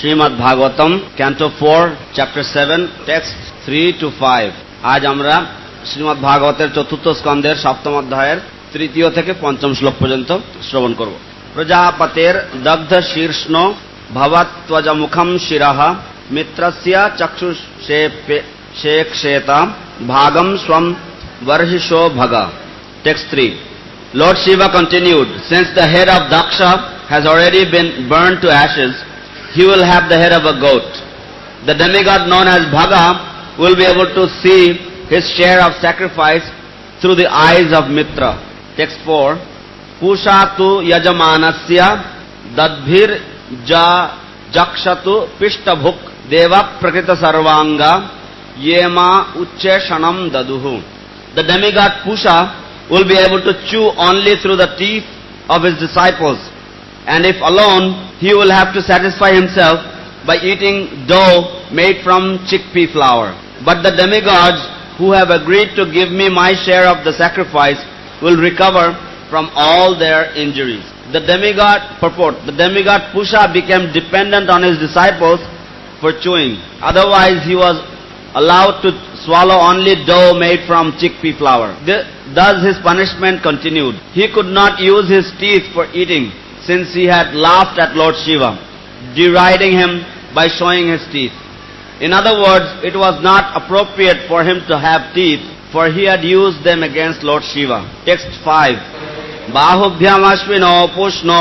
Shrimad Bhagavatam canto 4 chapter 7 text 3 to 5। আজ আমরা শ্রীমদ্ ভাগবতের চতুর্থ স্কন্ধের সপ্তম অধ্যায়ের তৃতীয় থেকে পঞ্চম শ্লোক পর্যন্ত শ্রবণ করব। প্রজাপতের দগ্ধ শীর্ষ্ণ ভবত্বজমুখম শিরঃ মিত্রস্য চক্ষুষেক্ষেতা ভাগম স্বম বর্হিষো ভগ। Text 3. Lord Shiva continued, since the head of Daksha has already been burned to ashes, he will have the head of a goat. The demigod known as Bhaga will be able to see his share of sacrifice through the eyes of Mitra. Text 4. Pusha tu yajamanasya dadbhir jakshatu pishtabhuk deva prakrita sarvanga yema ucche shanam daduhu. The demigod Pusha will be able to chew only through the teeth of his disciples, and if alone, he will have to satisfy himself by eating dough made from chickpea flour. But the demigods who have agreed to give me my share of the sacrifice will recover from all their injuries. The demigod Pusha became dependent on his disciples for chewing. Otherwise, he was allowed to swallow only dough made from chickpea flour. Thus his punishment continued. He could not use his teeth for eating, since he had laughed at Lord Shiva, deriding him by showing his teeth. In other words, it was not appropriate for him to have teeth, for he had used them against Lord Shiva. Text 5. Bahubhyam ashvino pushno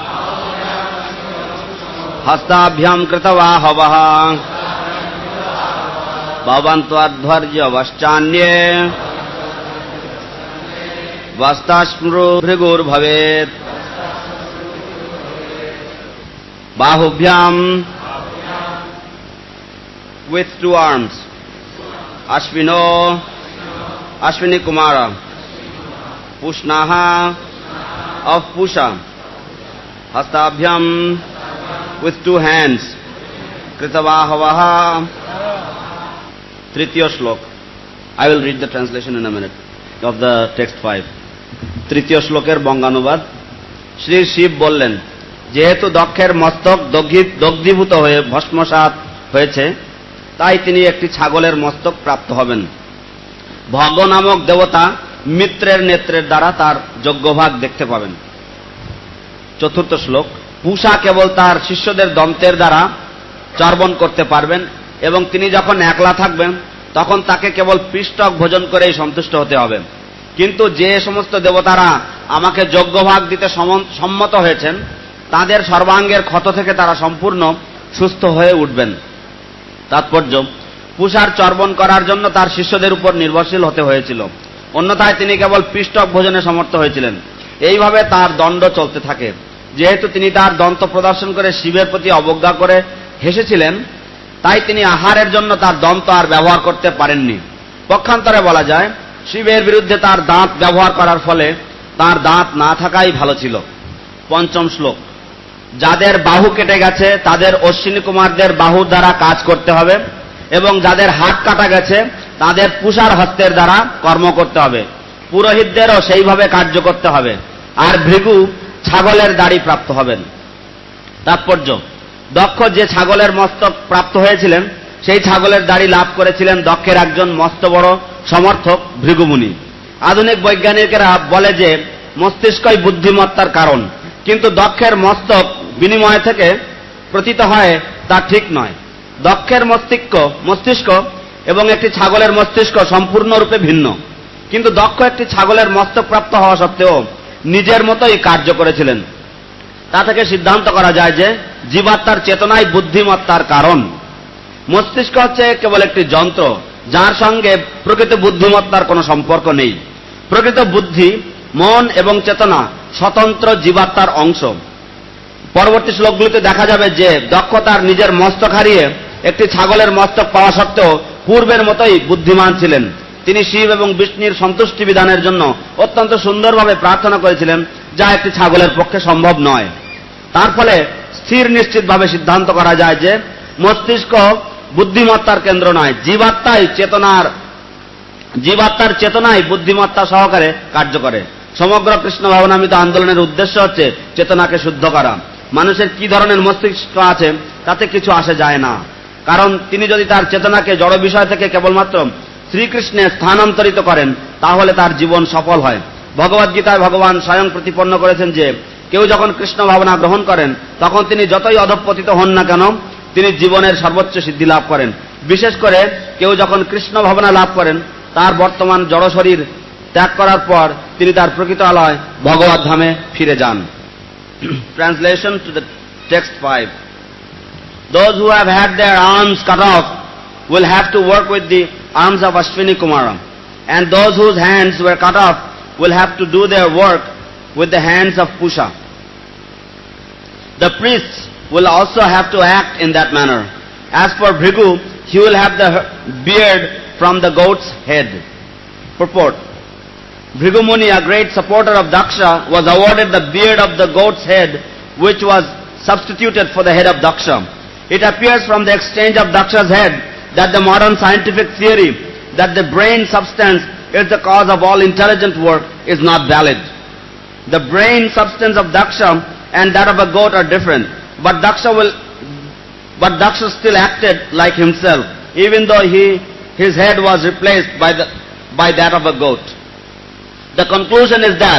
hastabhyam kritavahavaha bhavantvadvarya vaschanye vastasmru bhrigur bhavet. Bahubhyam, with two arms. Ashvino, Ashwini Kumara. Pushnaha, of Pusha. Hastabhyam, with two hands. Kritavahavaha. Tritiya Shlok. I will read the translation in a minute of the text 5. তৃতীয় শ্লোকের বঙ্গানুবাদ। শ্রী শিব বললেন, যেহেতু দক্ষের মস্তক দগ্ধীভূত হয়ে ভস্মসাৎ হয়েছে, তাই তিনি একটি ছাগলের মস্তক প্রাপ্ত হবেন। ভগ নামক দেবতা মিত্রের নেত্রের দ্বারা তার যজ্ঞভাগ দেখতে পাবেন। চতুর্থ শ্লোক। পূষা কেবল তার শিষ্যদের দন্তের দ্বারা চর্বণ করতে পারবেন, এবং তিনি যখন একলা থাকবেন তখন তাকে কেবল পিষ্টক ভোজন করেই সন্তুষ্ট হতে হবে। কিন্তু যে সমস্ত দেবতারা আমাকে যজ্ঞভাগ দিতে সম্মত হয়েছেন, তাদের সর্বাঙ্গের ক্ষত থেকে তারা সম্পূর্ণ সুস্থ হয়ে উঠবেন। তাৎপর্য, পূষার চর্বণ করার জন্য তার শিষ্যদের উপর নির্ভরশীল হতে হয়েছিল, অন্যথায় তিনি কেবল পিষ্টক ভোজনে সমর্থ হয়েছিলেন। এইভাবে তার দণ্ড চলতে থাকে। যেহেতু তিনি তার দন্ত প্রদর্শন করে শিবের প্রতি অবজ্ঞা করে হেসেছিলেন, তাই তিনি আহারের জন্য তার দন্ত আর ব্যবহার করতে পারেননি। পক্ষান্তরে বলা যায়, শিবের বিরুদ্ধে তার দাঁত ব্যবহার করার ফলে তার দাঁত না থাকাই ভালো ছিল। পঞ্চম শ্লোক। যাদের বাহু কেটে গেছে তাদের অশ্বিনী কুমারদের বাহুর দ্বারা কাজ করতে হবে, এবং যাদের হাত কাটা গেছে তাদের পূষার হস্তের দ্বারা কর্ম করতে হবে। পুরোহিতদেরও সেইভাবে কার্য করতে হবে, আর ভৃগু ছাগলের দাড়ি প্রাপ্ত হবেন। তাৎপর্য, দক্ষ যে ছাগলের মস্তক প্রাপ্ত হয়েছিলেন, সেই ছাগলের দাড়ি লাভ করেছিলেন দক্ষের একজন মস্ত বড় সমর্থক ভৃগুমুনি। আধুনিক বৈজ্ঞানিকেরা বলে যে মস্তিষ্কই বুদ্ধিমত্তার কারণ, কিন্তু দক্ষের মস্তক বিনিময় থেকে প্রতীত হয় তা ঠিক নয়। দক্ষের মস্তিষ্ক এবং একটি ছাগলের মস্তিষ্ক সম্পূর্ণরূপে ভিন্ন, কিন্তু দক্ষ একটি ছাগলের মস্তক প্রাপ্ত হওয়া সত্ত্বেও নিজের মতোই কার্য করেছিলেন। তা থেকে সিদ্ধান্ত করা যায় যে জীবাত্মার চেতনাই বুদ্ধিমত্তার কারণ। মস্তিষ্ক হচ্ছে কেবল একটি যন্ত্র, যার সঙ্গে প্রকৃত বুদ্ধিমত্তার কোনো সম্পর্ক নেই। প্রকৃত বুদ্ধি, মন এবং চেতনা স্বতন্ত্র জীবাত্মার অংশ। পরবর্তী শ্লোকগুলিতে দেখা যাবে যে দক্ষ তার নিজের মস্তক হারিয়ে একটি ছাগলের মস্তক পাওয়া সত্ত্বেও পূর্বের মতোই বুদ্ধিমান ছিলেন। তিনি শিব এবং বিষ্ণুর সন্তুষ্টি বিধানের জন্য অত্যন্ত সুন্দরভাবে প্রার্থনা করেছিলেন, যা একটি ছাগলের পক্ষে সম্ভব নয়। তার ফলে স্থির নিশ্চিতভাবে সিদ্ধান্ত করা যায় যে মস্তিষ্ক বুদ্ধিমত্তার কেন্দ্র নয়, জীবাত্মার চেতনাই বুদ্ধিমত্তা সহকারে কার্য করে। সমগ্র কৃষ্ণ ভাবনামৃত আন্দোলনের উদ্দেশ্য হচ্ছে চেতনাকে শুদ্ধ করা। মানুষের কি ধরনের মস্তিষ্ক আছে তাতে কিছু আসে যায় না, কারণ তিনি যদি তার চেতনাকে জড় বিষয় থেকে কেবলমাত্র শ্রীকৃষ্ণে স্থানান্তরিত করেন তাহলে তার জীবন সফল হয়। ভগবদ্গীতায় ভগবান স্বয়ং প্রতিপন্ন করেছেন যে কেউ যখন কৃষ্ণ ভাবনা গ্রহণ করেন তখন তিনি যতই অধঃপতিত হন না কেন তিনি জীবনের সর্বোচ্চ সিদ্ধি লাভ করেন। বিশেষ করে কেউ যখন কৃষ্ণ ভাবনা লাভ করেন তার বর্তমান জড় শরীর ত্যাগ করার পর তিনি তার প্রকৃত আলয় ভগবত ধামে ফিরে যান। Translation to the text 5. Those who have had their arms cut off will have to work with the arms of Ashwini Kumara, and those whose hands were cut off will have to do their work with the hands of Pusha. The priests will also have to act in that manner. As for Bhrigu, he will have the beard from the goat's head. Purport. Bhrigu Muni, a great supporter of Daksha, was awarded the beard of the goat's head, which was substituted for the head of Daksha. It appears from the exchange of Daksha's head that the modern scientific theory that the brain substance is the cause of all intelligent work is not valid. The brain substance of Daksha and that of a goat are different, but Daksha still acted like himself, even though his head was replaced by that of a goat. The conclusion is that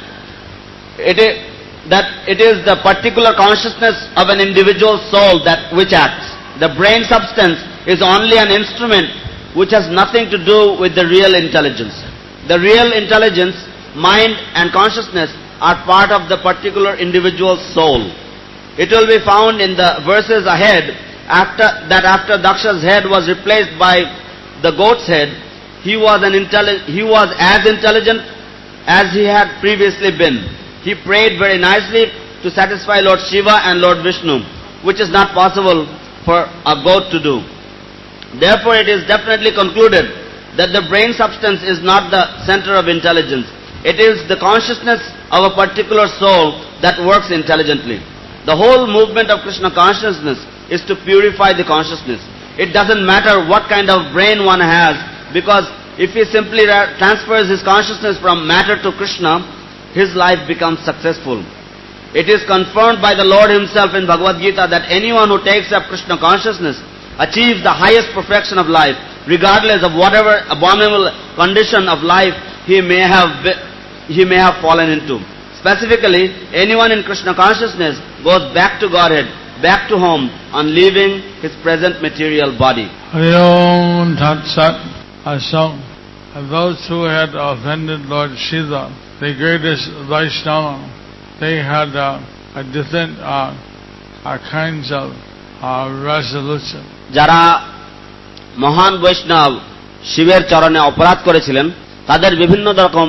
it is the particular consciousness of an individual soul which acts. The brain substance is only an instrument which has nothing to do with the real intelligence. The real intelligence, mind and consciousness are part of the particular individual soul. It will be found in the verses ahead after Daksha's head was replaced by the goat's head, he was as intelligent as he had previously been. He prayed very nicely to satisfy Lord Shiva and Lord Vishnu, which is not possible for a goat to do. Therefore, it is definitely concluded that the brain substance is not the center of intelligence. It is the consciousness of a particular soul that works intelligently. The whole movement of Krishna consciousness is to purify the consciousness. It doesn't matter what kind of brain one has, because if he simply transfers his consciousness from matter to Krishna, his life becomes successful. It is confirmed by the Lord himself in Bhagavad Gita that anyone who takes up Krishna consciousness achieves the highest perfection of life, regardless of whatever abominable condition of life he may have fallen into. Specifically, anyone in Krishna consciousness goes back to Godhead, back to home, on leaving his present material body. Hari Om Tat Sat Asam. Those who had offended Lord Shiva, the greatest Vaishnava, they had different kinds of resolution. যারা মহান বৈষ্ণব শিবের চরণে অপরাধ করেছিলেন তাদের বিভিন্ন রকম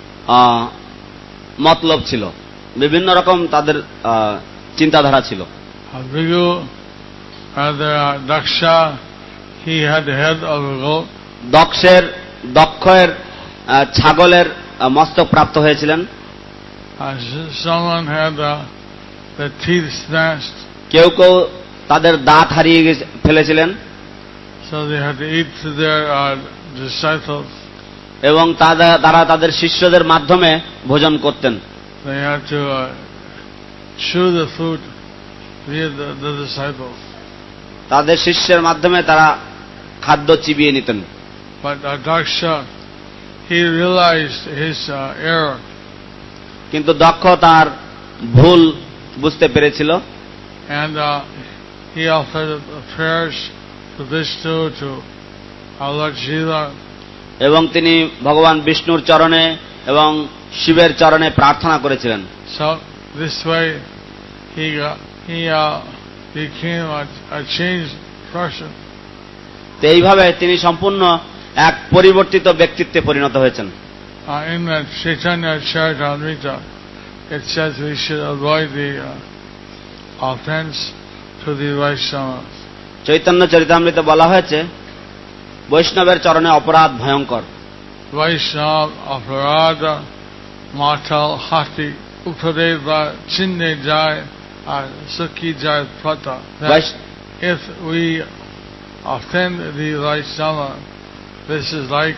মতলব ছিল, বিভিন্ন রকম তাদের চিন্তাধারা ছিল। Bhrigu, Daksha, he had the head of a goat. দক্ষের ছাগলের মস্তক প্রাপ্ত হয়েছিলেন। Someone had the teeth snatched. কেউ কেউ তাদের দাঁত হারিয়ে ফেলেছিলেন। So they had to eat to their disciples. এবং তারা তাদের শিষ্যদের মাধ্যমে ভোজন করতেন। They had to chew the food via the disciples. তাদের শিষ্যের মাধ্যমে তারা খাদ্য চিবিয়ে নিতেন। But Daksha, he realized his error. কিন্তু দক্ষ তার ভুল বুঝতে পেরেছিল। And he offered prayers to Vishnu, to Lord Shiva. এবং তিনি ভগবান বিষ্ণুর চরণে এবং শিবের চরণে প্রার্থনা করেছিলেন। So this way he became a changed person. তো এইভাবে তিনি সম্পূর্ণ এক পরিবর্তিত ব্যক্তিত্বে পরিণত হয়েছেন। In the Chaitanya Charitamrita, it says we should avoid the offense to the Vaishnavas. Chaitanya চরিতামৃতে বলা হয়েছে বৈষ্ণবের চরণে অপরাধ ভয়ঙ্কর। Vaishnav aparada matal hati upadeva chinne jai sukhi jai prata. If we offend the Vaishnava, this is like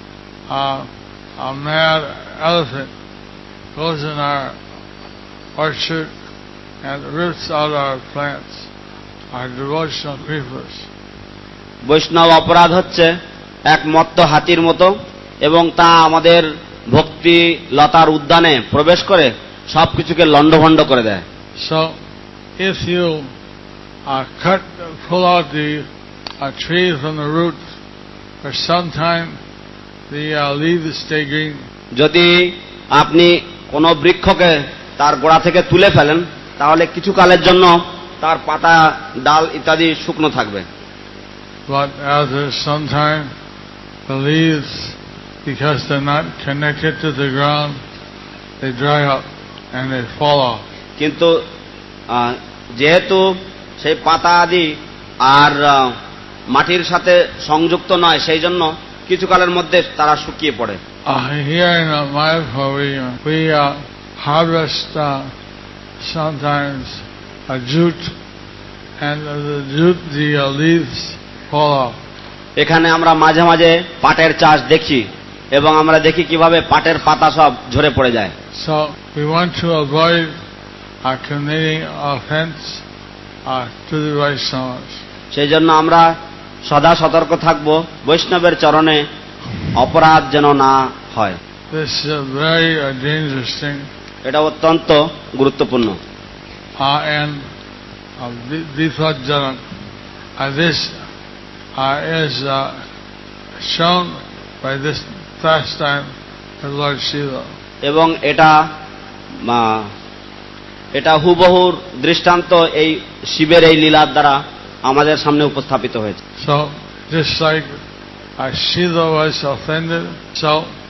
a mad elephant goes in our orchard and rips out our plants, our devotional creepers. বৈষ্ণব অপরাধ হচ্ছে এক মত্ত হাতির মতো, এবং তা আমাদের ভক্তি লতার উদ্যানে প্রবেশ করে সবকিছুকে লণ্ডভণ্ড করে দেয়। So, if you pull out the tree from the roots, for some time the leaves stay green. যদি আপনি কোনো বৃক্ষকে তার গোড়া থেকে তুলে ফেলেন, তাহলে কিছু কালের জন্য তার পাতা, ডাল ইত্যাদি শুকনো থাকবে। But after some time, the leaves, because they're not connected to the ground, they dry up and they fall off. কিন্তু যেহেতু সেই পাতা আদি আর মাটির সাথে সংযুক্ত নয়, সেই জন্য কিছু কালের মধ্যে তারা শুকিয়ে পড়ে। Here in Mayapur, we harvest sometimes a jute, and the jute, the leaves fall off. এখানে আমরা মাঝে মাঝে পাটের চাষ দেখি, এবং আমরা দেখি কিভাবে পাটের পাতা সব ঝরে পড়ে যায়। So we want to avoid committing offense to the Vaishnavas. সেই জন্য আমরা সদা সতর্ক থাকব বৈষ্ণবের চরণে অপরাধ যেন না হয়। This is a very dangerous thing. এটা অত্যন্ত গুরুত্বপূর্ণ। And Vipajjana, this is shown by this pastime of Lord Shiva. এবং এটা হুবহু দৃষ্টান্ত এই শিবের এই লীলার দ্বারা আমাদের সামনে উপস্থাপিত হয়েছে। So just like Shiva was offended, so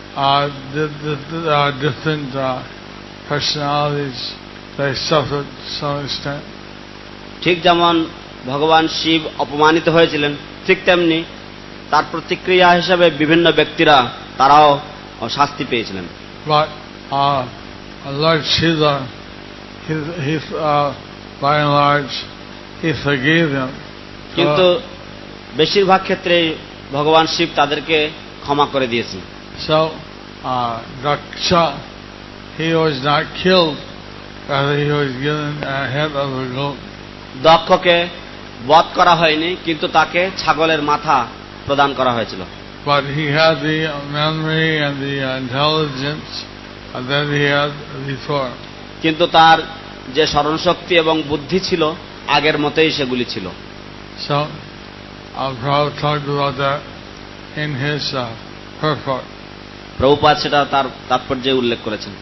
the different personalities, they suffered to some extent. ঠিক যেমন ভগবান শিব অপমানিত হয়েছিলেন, ঠিক তেমনি তার প্রতিক্রিয়া হিসেবে বিভিন্ন ব্যক্তিরা তারাও শাস্তি পেয়েছিলেন। But Lord Shiva, he by and large, he forgave them. কিন্তু বেশিরভাগ ক্ষেত্রে ভগবান শিব তাদেরকে ক্ষমা করে দিয়েছেন। So Daksha, he was not killed, rather he was given a head of a goat. দক্ষকে বধ করা হয়নি, কিন্তু তাকে ছাগলের মাথা প্রদান করা হয়েছিল। But he had the memory and the intelligence that he had before. কিন্তু তার যে স্মরণশক্তি এবং বুদ্ধি ছিল আগের মতোই সেগুলি ছিল। So Prabhupada talked about that in his purport. Prabhupada সেটা তার তাৎপর্যে উল্লেখ করেছেন।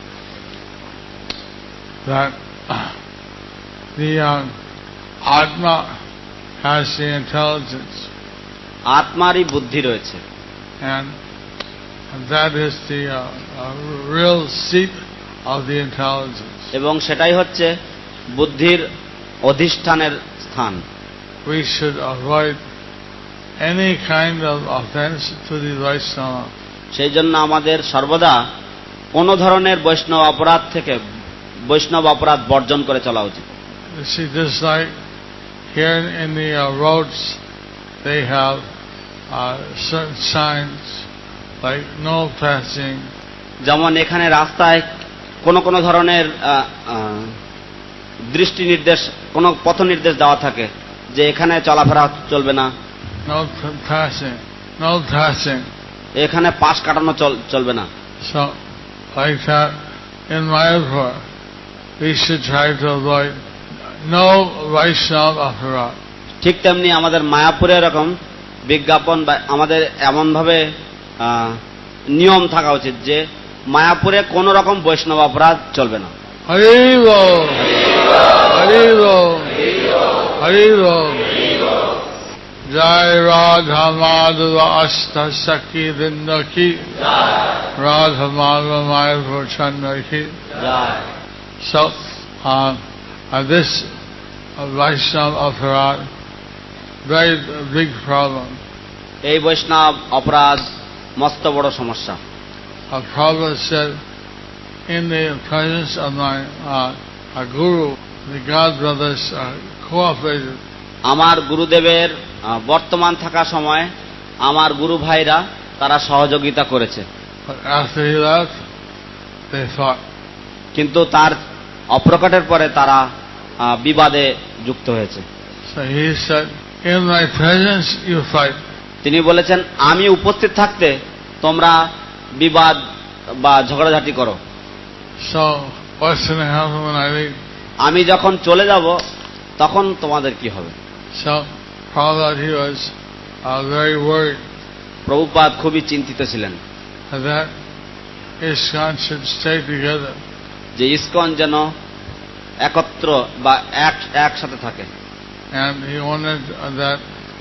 That the Atma has the intelligence. আত্মারই বুদ্ধি রয়েছে। And that is the real seat of the intelligence. এবং সেটাই হচ্ছে বুদ্ধির অধিষ্ঠানের স্থান। We should avoid any kind of offense to the Vaishnava. সেই জন্য আমাদের সর্বদা কোনো ধরনের বৈষ্ণব অপরাধ থেকে বৈষ্ণব অপরাধ বর্জন করে চলা উচিত। You see, just like here in the roads, they have certain signs like no passing. যেমন এখানে রাস্তায় কোন ধরনের দৃষ্টি নির্দেশ, কোন পথ নির্দেশ দেওয়া থাকে যে এখানে চলাফেরা চলবে না, No passing, no passing. এখানে পাশ কাটানো চলবে না। So, like that, in Mayapur, we should try to avoid no Vaishnava aparat. ঠিক তেমনি আমাদের মায়াপুরে এরকম বিজ্ঞাপন বা আমাদের এমনভাবে নিয়ম থাকা উচিত যে মায়াপুরে কোন রকম বৈষ্ণব অপরাধ চলবে না। Hari Bol, Hari Bol, Hari Bol. Jai Radha Madhava Ashta Sakhi Vrinda Ki, Radha Madhava Mayapur Chandra Ki. So, this Vaishnava aparat, very big problem. এই বৈষ্ণব অপরাধ মস্ত বড় সমস্যা। Prabhupada said, in the presence of my guru, the God brothers cooperated. আমার গুরুদেবের বর্তমান থাকা সময় আমার গুরু ভাইরা তারা সহযোগিতা করেছে। But after he left, they fought. কিন্তু তার অপ্রকটের পরে তারা বিবাদে যুক্ত হয়েছে। So he said, in my presence you fight. তিনি বলেছেন, আমি উপস্থিত থাকতে তোমরা বিবাদ বা ঝগড়াঝাটি করো। So what's going to happen when I leave? আমি যখন চলে যাব তখন তোমাদের কি হবে? So Prabhupada, he was very worried Prabhupada খুবই চিন্তিত ছিলেন that ISKCON should stay together. যে ইসকন যেন একত্র বা একসাথে থাকে। And he wanted that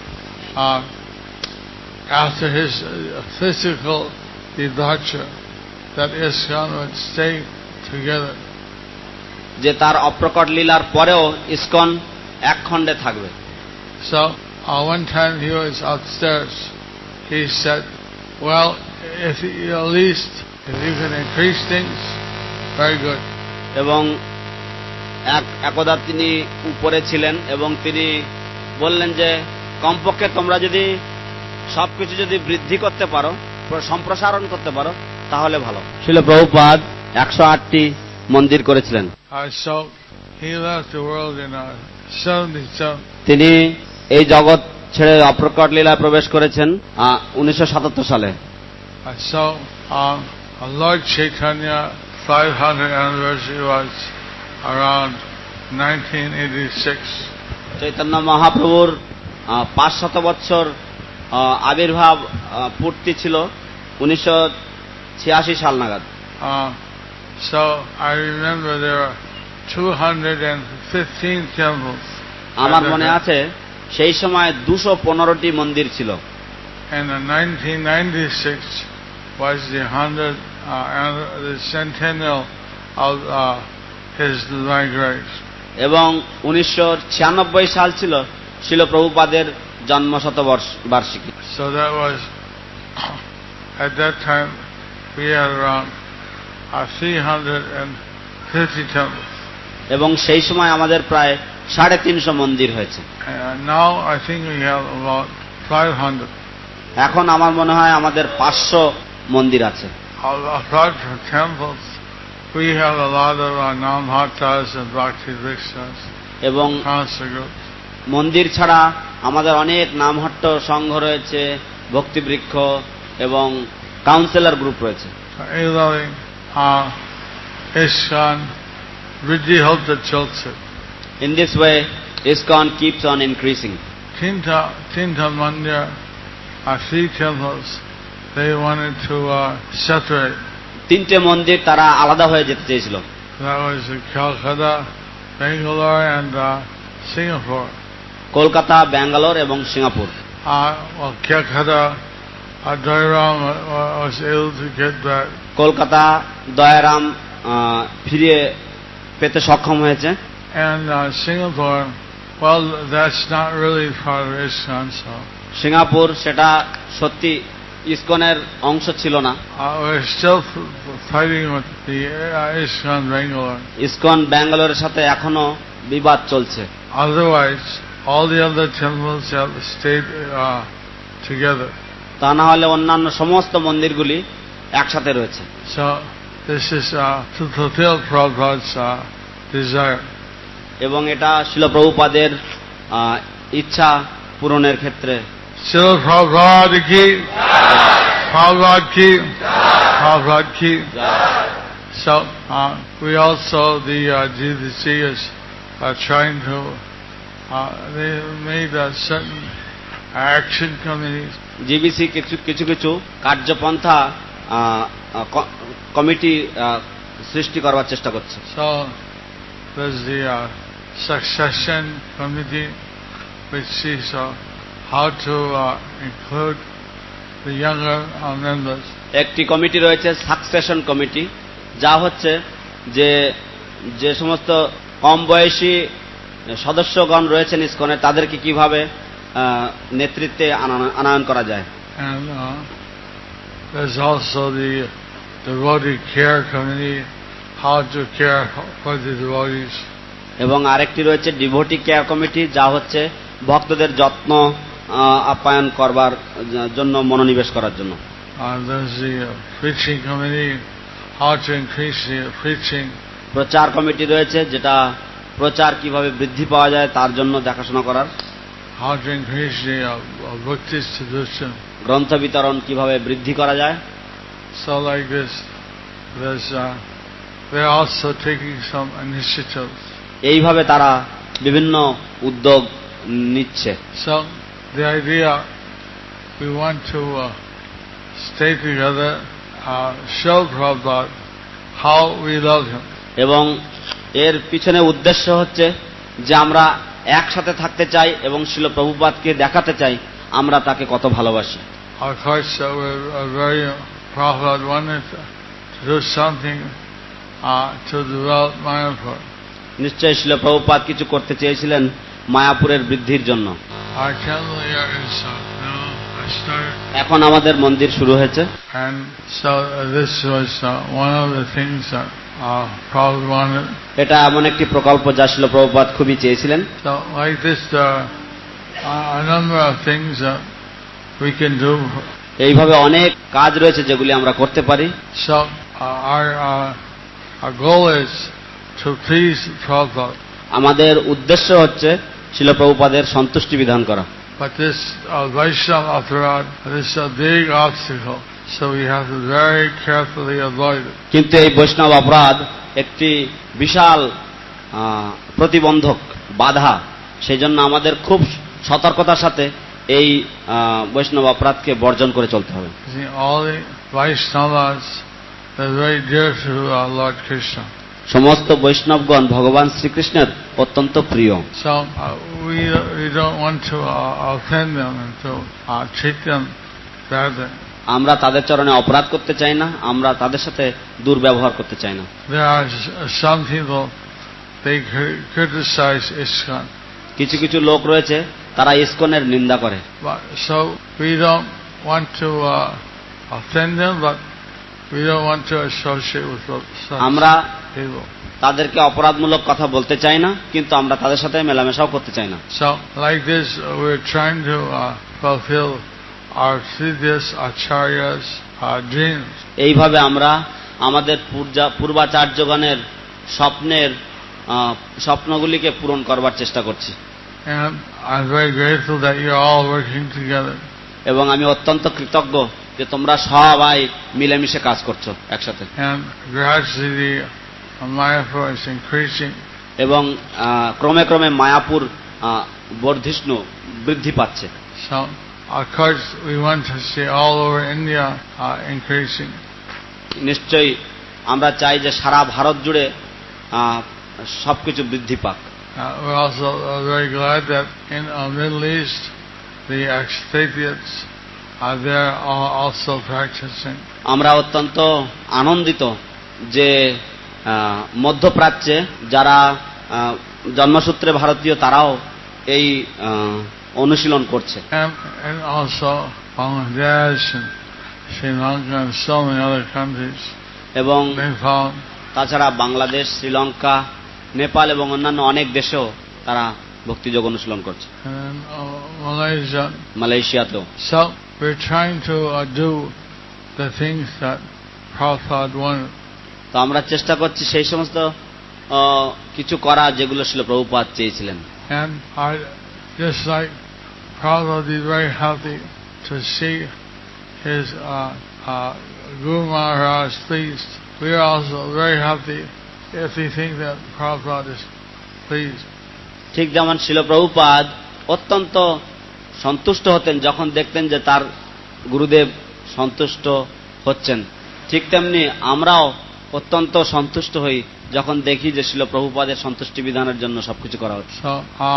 after his physical departure, that ISKCON would stay together. যে তার অপ্রকট লীলার পরেও ইসকন এক খণ্ডে থাকবে। So one time he was upstairs. He said, "Well, if you can increase things, very good." এবং একদা তিনি উপরে ছিলেন এবং তিনি বললেন যে কমপক্ষে তোমরা যদি সবকিছু যদি বৃদ্ধি করতে পারো, সম্প্রসারণ করতে পারো তাহলে ভালো। শিল প্রভুপাদ 108টি মন্দির করেছিলেন। So he left the world in 77. তিনি এই জগৎ ছেড়ে অপ্রকট লীলায় প্রবেশ করেছেন 1977 সালে। So Lord Chaitanya 500 anniversary was around 1986. Chaitanya মহাপ্রভুর 500 বছর আবির্ভাব পূর্তি ছিল 1986 সাল নাগাদ। So I remember there were 215 temples. আমার মনে আছে সেই সময় 215টি মন্দির ছিল। And in 1996 was the centennial of his divine grace. এবং 1996 সাল ছিল শিল প্রভুপাদের জন্মশতবার্ষিকী। So that was at that time we had around 350 temples. এবং সেই সময় আমাদের প্রায় 350 মন্দির হয়েছে। And now I think we have about 500. এখন আমার মনে হয় আমাদের 500 মন্দির আছে। Apart from temples, we have a lot of Namhatas and Bhakti Vriksas. এবং মন্দির ছাড়া আমাদের অনেক নামহট্ট সংঘ রয়েছে, ভক্তিবৃক্ষ এবং কাউন্সিলর গ্রুপ রয়েছে। ISKCON Vriddhi Hota Chalse. In this way, ISKCON keeps on increasing. Tinta Mandir, 3 temples, they wanted to separate. 3টে মন্দির তারা আলাদা হয়ে যেতে চেয়েছিল। That was in Calcutta, Bangalore, and Singapore. Kolkata, Bangalore এবং Singapore. Well, Calcutta, Dayaram was able to get back. Kolkata Dayaram ফিরে পেতে সক্ষম হয়েছে। And Singapore, well, that's not really part of ISKCON, so. Singapore সেটা সত্যি ইসকনের অংশ ছিল না। We're still fighting with the ISKCON Bangalore. ISKCON ব্যাঙ্গালোরের সাথে এখনো বিবাদ চলছে। Otherwise, all the other temples have stayed together. তা না হলে অন্যান্য সমস্ত মন্দিরগুলি একসাথে রয়েছে। So this is to fulfill Prabhupada's desire. এবং এটা শিল প্রভুপাদের ইচ্ছা পূরণের ক্ষেত্রে। Srila Prabhupada ki, Prabhupada ki, Prabhupada ki. So we also, the GBC is trying to, they made certain action committees. GBC কিছু কার্যপন্থা কমিটি সৃষ্টি করবার চেষ্টা করছে। So there's the succession committee, which sees how to include the younger members. একটি committee রয়েছে succession committee, যা হচ্ছে যে সমস্ত কম বয়সী সদস্যগণ রয়েছেন ইসকনের তাদেরকে কিভাবে নেতৃত্বে আনয়ন করা যায়। And there's also the devotee care committee, how to care for the devotees. এবং আরেকটি রয়েছে ডিভোটি কেয়ার কমিটি, যা হচ্ছে ভক্তদের যত্ন আপ্যায়ন করবার জন্য মনোনিবেশ করার জন্য। There's the preaching committee, how to increase the preaching. প্রচার কমিটি রয়েছে, যেটা প্রচার কিভাবে বৃদ্ধি পাওয়া যায় তার জন্য দেখাশোনা করার, how to increase the book distribution. গ্রন্থ বিতরণ কিভাবে বৃদ্ধি করা যায়। So like this, they're also taking some initiatives. এইভাবে তারা বিভিন্ন উদ্যোগ নিচ্ছে। So the idea, we want to stay together, show Prabhupada how we love him. এবং এর পিছনে উদ্দেশ্য হচ্ছে যে আমরা একসাথে থাকতে চাই এবং শ্রীল প্রভুপাদকে দেখাতে চাই আমরা তাকে কত ভালোবাসি। Of course, we're very Prabhupada wanted to do something to develop Mayapur. নিশ্চয়ই শ্রীল প্রভুপাদ কিছু করতে চেয়েছিলেন মায়াপুরের বৃদ্ধির জন্য। Our temple here is now started, এখন আমাদের মন্দির শুরু হয়েছে, and so this was one of the things that Prabhupada wanted. এটা এমন একটি প্রকল্প যা শ্রীল প্রভুপাদ খুবই চেয়েছিলেন। So like this, a number of things that we can do. এইভাবে অনেক কাজ রয়েছে যেগুলি আমরা করতে পারি। So our goal is to please Prabhupada. আমাদের উদ্দেশ্য হচ্ছে শ্রীল প্রভুপাদের সন্তুষ্টি বিধান করা। But this Vaishnava aparad, this is a big obstacle, so we have to very carefully avoid it. কিন্তু এই বৈষ্ণব অপরাধ একটি বিশাল প্রতিবন্ধক বাধা, সেই জন্য আমাদের খুব সতর্কতার সাথে এই বৈষ্ণব অপরাধকে বর্জন করে চলতে হবে। See, all the Vaishnavas are very dear to Lord Krishna. সমস্ত বৈষ্ণবগণ ভগবান শ্রীকৃষ্ণের অত্যন্ত প্রিয়। So we don't want to offend them and to treat them badly. আমরা তাদের চরণে অপরাধ করতে চাই না, আমরা তাদের সাথে দুর্ব্যবহার করতে চাই না। There are some people, they criticize ISKCON. কিছু কিছু লোক রয়েছে তারা ইসকনের নিন্দা করে। So we don't want to offend them, but we don't want to associate with such আমরা people. তাদেরকে অপরাধমূলক কথা বলতে চাই না, কিন্তু আমরা তাদের সাথে মেলামেশাও করতে চাই না। So like this, we're trying to fulfill our previous acharyas' dreams. এইভাবে আমরা আমাদের পূর্বাচার্যগণের স্বপ্নগুলিকে পূরণ করবার চেষ্টা করছি। And I'm very grateful that you're all working together. এবং আমি অত্যন্ত কৃতজ্ঞ যে তোমরা সবাই মিলেমিশে কাজ করছো একসাথে। And gradually Mayapur is increasing. এবং ক্রমে ক্রমে মায়াপুর বর্ধিষ্ণু বৃদ্ধি পাচ্ছে। So of course we want to see all over India increasing. নিশ্চয়ই আমরা চাই যে সারা ভারত জুড়ে সবকিছু বৃদ্ধি পাক। We're also very glad that in Middle East the expatriates are there also practicing. আমরা অত্যন্ত আনন্দিত যে মধ্যপ্রাচ্যে যারা জন্মসূত্রে ভারতীয় তারাও এই অনুশীলন করছে। And also Bangladesh and Sri Lanka and so many other countries. এবং Nepal. তাছাড়া বাংলাদেশ, শ্রীলঙ্কা, নেপাল এবং অন্যান্য অনেক দেশেও তারা ভক্তিযোগ অনুশীলন করছে। And Malaysia. মালয়েশিয়াতেও। So we're trying to do the things that Prabhupada wanted. তো আমরা চেষ্টা করছি সেই সমস্ত কিছু করা যেগুলো শ্রীল প্রভুপাদ চেয়েছিলেন। And I just like Prabhupada be very happy to see his Guru Maharaj pleased. We are also very happy if we think that Prabhupada is pleased. ঠিক যেমন শ্রীল প্রভুপাদ অত্যন্ত সন্তুষ্ট হতেন যখন দেখতেন যে তার গুরুদেব সন্তুষ্ট হচ্ছেন, ঠিক তেমনি আমরাও অত্যন্ত সন্তুষ্ট হই যখন দেখি যে শ্রীল প্রভুপাদের সন্তুষ্টি বিধানের জন্য সবকিছু করা হচ্ছে। So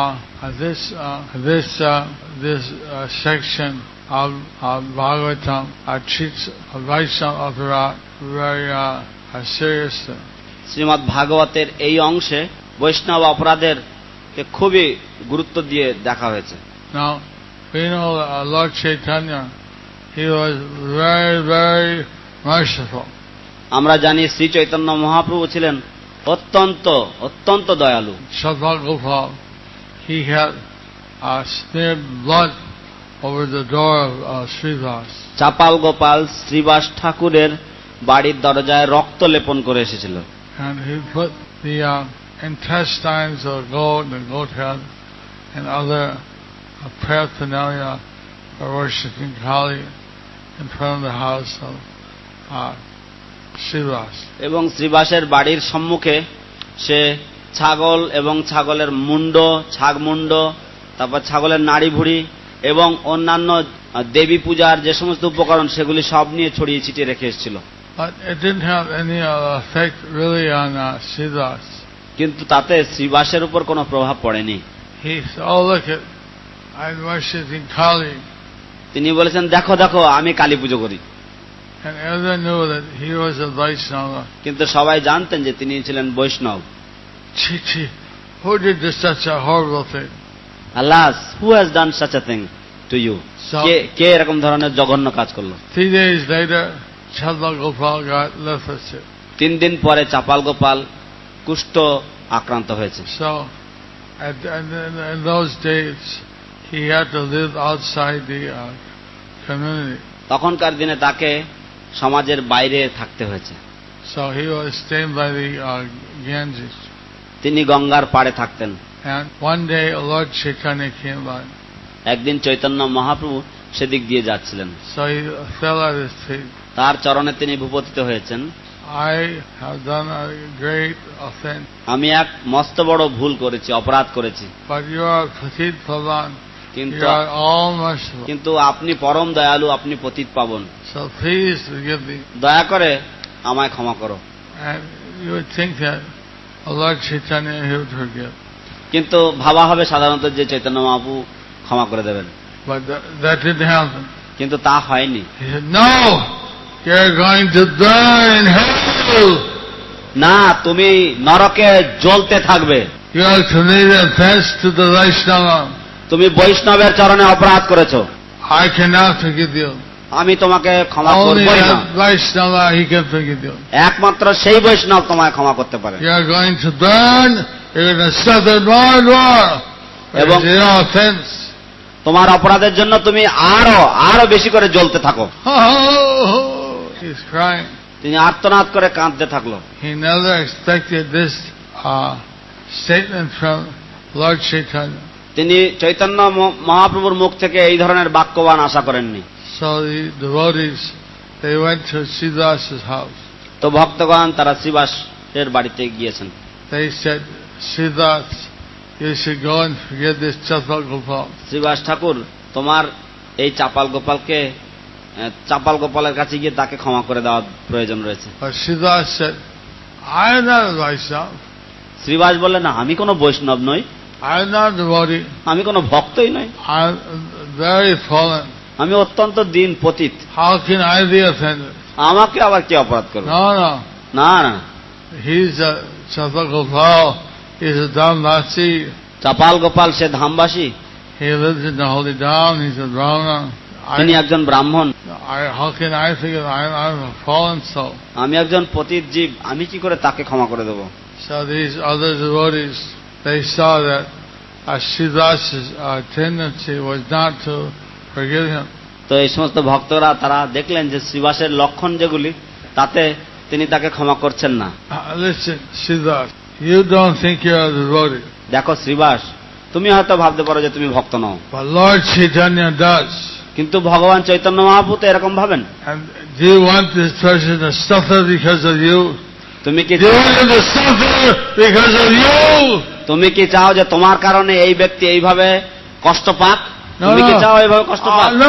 this section of Bhagavatam treats Vaishnava aparad very seriously. Shrimad ভাগবতের এই অংশে বৈষ্ণব অপরাধের খুবই গুরুত্ব দিয়ে দেখা হয়েছে। Now we know Lord Chaitanya, he was very, very merciful. আমরা জানি শ্রী চৈতন্য মহাপ্রভু ছিলেন অত্যন্ত অত্যন্ত দয়ালু। Chapal Gopal, he had smeared blood over the door of Srivas. চাপাল গোপাল শ্রীবাস ঠাকুরের বাড়ির দরজায় রক্ত লেপন করে এসেছিল। And he put the intestines of goat and goat head and other paraphernalia for worshiping Kali in front of the house of Srivas. এবং শ্রীবাসের বাড়ির সম্মুখে সে ছাগল এবং ছাগলের মুন্ড, ছাগমুন্ড, তারপর ছাগলের নাড়ি ভুড়ি এবং অন্যান্য দেবী পূজার যে সমস্ত উপকরণ সেগুলি সব নিয়ে ছড়িয়ে ছিটিয়ে রেখে এসেছিল। But it didn't have any effect really on Srivas. কিন্তু তাতে শ্রীবাসের উপর কোনো প্রভাব পড়েনি। He said, "Oh, look at, I'm worshiping Kali." তিনি বলেছেন, দেখো দেখো আমি কালী পুজো করি। And everyone knew that he was a Vaishnava. কিন্তু সবাই জানতেন যে তিনি ছিলেন বৈষ্ণব। Chi, who did this such a horrible thing? Alas, who has done such a thing to you? কে এরকম ধরনের জঘন্য কাজ করলো? 3 days later, Chapal Gopal got leprosy. 3 দিন পরে চাপাল গোপাল কুষ্ঠ আক্রান্ত হয়েছে। So, in those days, he had to live outside the community. তখনকার দিনে তাকে সমাজের বাইরে থাকতে হয়েছে। So he was staying by the Ganges. তিনি গঙ্গার পাড়ে থাকতেন। And one day, Lord Chaitanya came by. একদিন চৈতন্য মহাপ্রভু সেদিক দিয়ে যাচ্ছিলেন। So he fell at his feet. তার চরণে তিনি ভূপতিত হয়েছেন। I have done a great offense. আমি এক মস্ত বড় ভুল করেছি, অপরাধ করেছি। But you are Patit Pavan. কিন্তু You are all merciful. কিন্তু আপনি পরম দয়ালু, আপনি পতিত পাবন। So please forgive me. দয়া করে আমায় ক্ষমা করো। And you would think that Lord Chaitanya he would forgive. কিন্তু ভাবা হবে সাধারণত যে চৈতন্য মহাপ্রভু ক্ষমা করে দেবেন। But that didn't happen. কিন্তু তা হয়নি। He said, "No, you're going to burn in hell. না, তুমি নরকে জ্বলতে থাকবে। You have committed offense to the Vaishnava. তুমি বৈষ্ণবের চরণে অপরাধ করেছো। I cannot forgive you. আমি তোমাকে ক্ষমা Only করবই না। that Vaishnava he can forgive you. একমাত্র সেই বৈষ্ণব তোমায় ক্ষমা করতে পারে। You are going to burn. You're going to suffer more and more. এবং There's no offense." তোমার অপরাধের জন্য তুমি আরো বেশি করে জ্বলতে থাকো। Oh, he's crying. তিনি আর্তনাদ করে কাঁদতে থাকলো। He never expected this statement from Lord Chaitanya. তিনি চৈতন্য মহাপ্রভুর মুখ থেকে এই ধরনের বাক্যবাণ আশা করেননি। So the devotees, they went to Sridas's house. তো ভক্তগণ তারা শ্রীবাসের বাড়িতে গিয়েছেন। They said, "Sridas, you should go and forgive this Chapal Gopal." Srivas ঠাকুর, তোমার এই চাপাল গোপালের কাছে গিয়ে তাকে ক্ষমা করে দেওয়ার প্রয়োজন রয়েছে। But Sridas said, "I am not a Vaishnava. Srivas বললেন, না, আমি কোনো বৈষ্ণব নই, I am not a devotee. আমি কোনো ভক্তই নই, I am very fallen. আমি অত্যন্ত দিন পতিত, How can I be offended?" আমাকে আবার কে অপরাধ করবে? No. না না, He's a Chapal Gopal. He's a Dhamvasi. Chapal Gopal say ধামবাসী, He lives in the holy Dham. He's a Brahmana. তিনি একজন ব্রাহ্মণ, How can I forgive? I'm a fallen soul. আমি একজন পতিত জীব, আমি কি করে তাকে ক্ষমা করে দেব? So these other devotees, they saw that Sridas's tendency was not to forgive him. তো এই সমস্ত ভক্তরা তারা দেখলেন যে শ্রীবাসের লক্ষণ যেগুলি, তাতে তিনি তাকে ক্ষমা করছেন না। Listen, Sridas, you don't think you're a devotee. দেখো শ্রীবাস, তুমি হয়তো ভাবতে পারো যে তুমি ভক্ত নও, But Lord Chaitanya does. কিন্তু ভগবান চৈতন্য মহাপ্রভু তো এরকম ভাবেন। And do you want this person to suffer because of you? তুমি কি Do you want him to suffer because of you? তুমি কি চাও যে তোমার কারণে এই ব্যক্তি এইভাবে কষ্ট পাক? তুমি কি চাও এইভাবে কষ্ট পাক? No.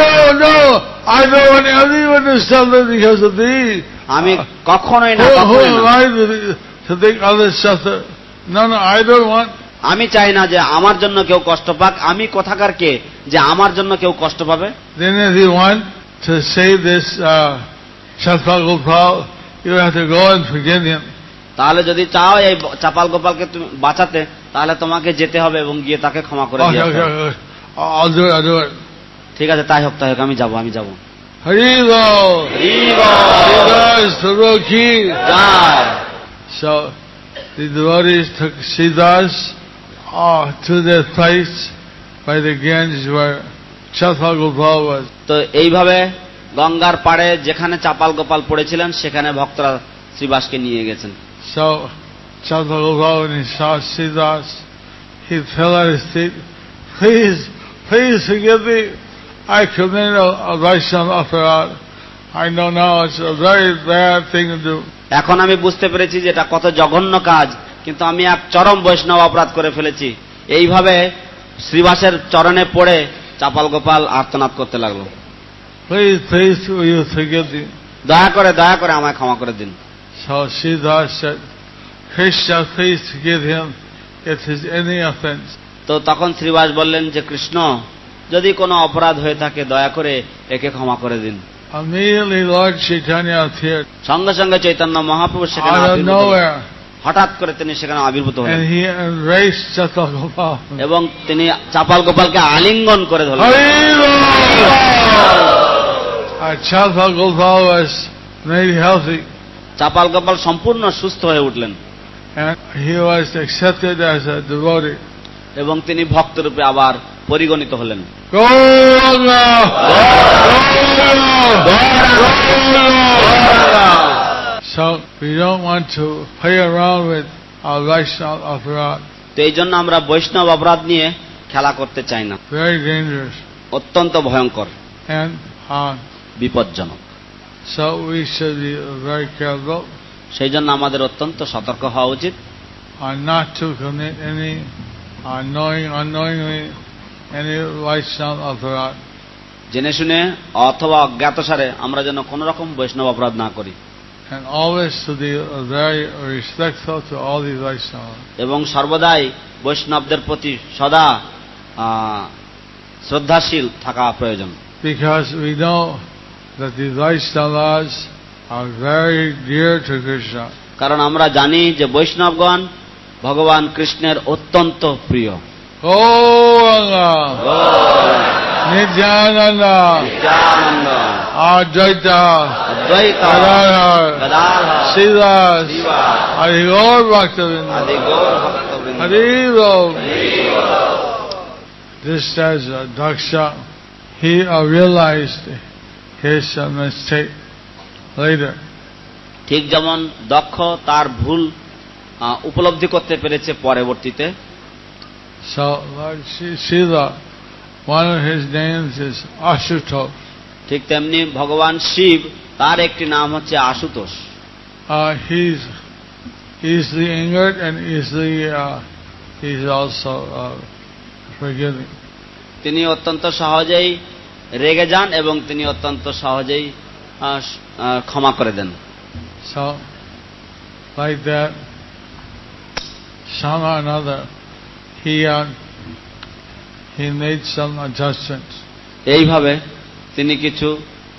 I don't want anyone to suffer because of thee. আমি কখনোই না, Who কখনোই am না। I to think others suffer? No, I don't want. আমি চাই না যে আমার জন্য কেউ কষ্ট পাক। আমি কোথাকার কে যে আমার জন্য কেউ কষ্ট পাবে? Then if you want to save this Chapal Gopal, you have to go and forgive him. তাহলে যদি চাও এই চাপাল গোপালকে তুমি বাঁচাতে, তাহলে তোমাকে যেতে হবে এবং গিয়ে তাকে ক্ষমা করে দিয়ে আসতে হবে। Okay. I'll do it. ঠিক আছে, তাই হোক, আমি যাব। Hari Bol. Sridhar Prabhu ki Joy. So the devotees took Sridhar to their place by the Ganges where Chapal Gopal was. তো এইভাবে গঙ্গার পাড়ে যেখানে চাপাল গোপাল পড়েছিলেন সেখানে ভক্তরা শ্রীবাসকে নিয়ে গেছেন। So Chandagopal, when he saw Sridhar, he fell at his feet. Please forgive me. I committed a Vaishnava aparad. I know now it's a very bad thing to do. এখন আমি বুঝতে পেরেছি যে এটা কত জঘন্য কাজ, কিন্তু আমি এক চরম বৈষ্ণব অপরাধ করে ফেলেছি। এইভাবে শ্রীবাসের চরণে পড়ে চাপাল গোপাল আর্তনাদ করতে লাগলো, Please, will you forgive me? দয়া করে আমায় ক্ষমা করে দিন। So Sridhar said, Krishna, please forgive him if there's any offense. তো তখন শ্রীবাস বললেন যে কৃষ্ণ, যদি কোনো অপরাধ হয়ে থাকে দয়া করে একে ক্ষমা করে দিন। Immediately Lord Chaitanya appeared সঙ্গে সঙ্গে চৈতন্য মহাপ্রভু সেখানে out of আবির্ভূত হলেন। nowhere, হঠাৎ করে তিনি সেখানে আবির্ভূত হলেন and he embraced Chandagopal. এবং তিনি চাপাল গোপালকে আলিঙ্গন করে ধরলেন। Chandagopal was made healthy, চাপাল গোপাল সম্পূর্ণ সুস্থ হয়ে উঠলেন and he was accepted as a devotee. এবং তিনি ভক্তরূপে আবার পরিগণিত হলেন। Gauranga! So we don't want to play around with our Vaishnava aparad. তো এই জন্য আমরা বৈষ্ণব অপরাধ নিয়ে খেলা করতে চাই না, Very dangerous. অত্যন্ত ভয়ঙ্কর, And বিপজ্জনক। so we should be very careful সেই জন্য আমাদের অত্যন্ত সতর্ক হওয়া উচিত, not to commit any unknowingly any Vaishnava aparad. জেনে শুনে অথবা অজ্ঞাতসারে আমরা যেন কোন রকম বৈষ্ণব অপরাধ না করি, And always to be very respectful to all the Vaishnavas. এবং সর্বদাই বৈষ্ণবদের প্রতি সদা শ্রদ্ধাশীল থাকা প্রয়োজন। Because we know that the Vaishnavas are very dear to Krishna. কারণ আমরা জানি যে বৈষ্ণবগণ ভগবান কৃষ্ণের অত্যন্ত প্রিয়। Gauranga! Nityananda! Advaita! Gadadhar! Sridhar! Hari Gaur Bhaktavinda! Hari Bol! Just as Daksha, he realized his mistake later. ঠিক যেমন দক্ষ তার ভুল উপলব্ধি করতে পেরেছে পরবর্তীতে। So Lord Shiva, one of his names is Ashutosh. ঠিক তেমনি ভগবান শিব, তার একটি নাম হচ্ছে Ashutosh. He's easily angered and he's also forgiving. তিনি অত্যন্ত সহজেই রেগে যান এবং তিনি অত্যন্ত সহজেই ক্ষমা করে দেন। So like that, somehow or another, he made some adjustments. এইভাবে তিনি কিছু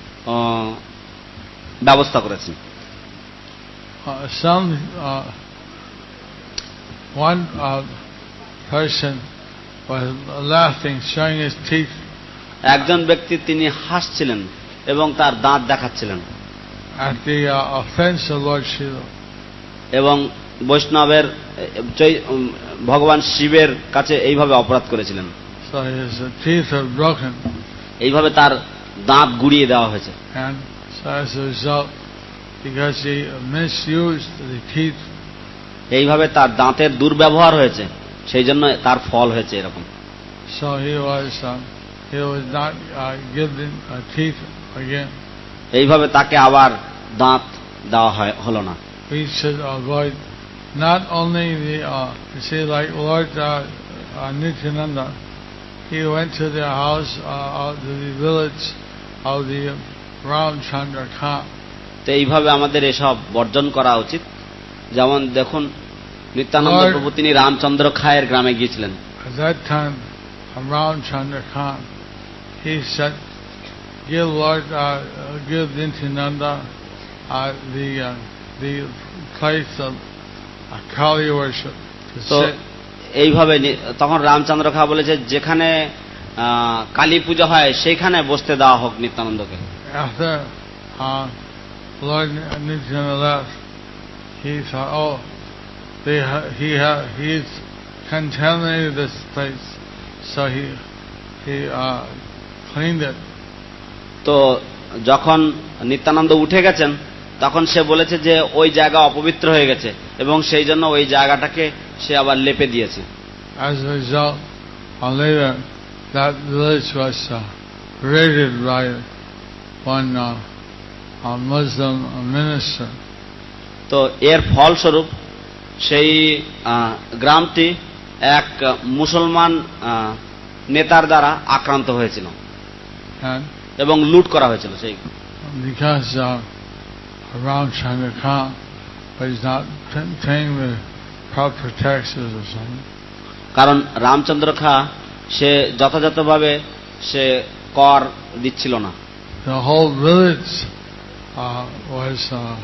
ব্যবস্থা করেছেন। One person was laughing, showing his teeth. একজন ব্যক্তি তিনি হাসছিলেন এবং তার দাঁত দেখাচ্ছিলেন At the offense of Lord Shiva. এবং বৈষ্ণবের ভগবান শিবের কাছে এইভাবে অপরাধ করেছিলেন। So his teeth are broken. এইভাবে তার দাঁত গুড়িয়ে দেওয়া হয়েছে। And so as a result, because he misused the teeth, এইভাবে তার দাঁতের দুর্ব্যবহার হয়েছে, সেই জন্য তার ফল হয়েছে এরকম। so he was not given teeth again. এইভাবে তাকে আবার দাঁত দেওয়া হলো না। We should avoid not only the like Lord Nityananda, he went to the house out to the village of the Ramchandra Khan. তো এইভাবে আমাদের এসব বর্জন করা উচিত। যেমন দেখুন, নিত্যানন্দ প্রভু তিনি রামচন্দ্র খায়ের গ্রামে গিয়েছিলেন। At that time, Ramchandra Khan, he said, give Nityananda the place of Kali worship. তো এইভাবে তখন রামচন্দ্র খা বলেছে, যেখানে কালী পূজা হয় সেইখানে বসতে দেওয়া হোক নিত্যানন্দকে। After Lord Nityananda left, he thought, he's contaminated this place, so he cleaned it. তো যখন নিত্যানন্দ উঠে গেছেন তখন সে বলেছে যে ওই জায়গা অপবিত্র হয়ে গেছে এবং সেই জন্য ওই জায়গাটাকে সে আবার লেপে দিয়েছে। As a result, later that village was raided by one Muslim minister. তো এর ফলস্বরূপ সেই গ্রামটি এক মুসলমান নেতার দ্বারা আক্রান্ত হয়েছিল And এবং লুট করা হয়েছিল। সেই because Ramchandra Khan was not paying the proper taxes or something. কারণ রামচন্দ্র খা সে যথাযথভাবে সে কর দিচ্ছিল না। The whole village was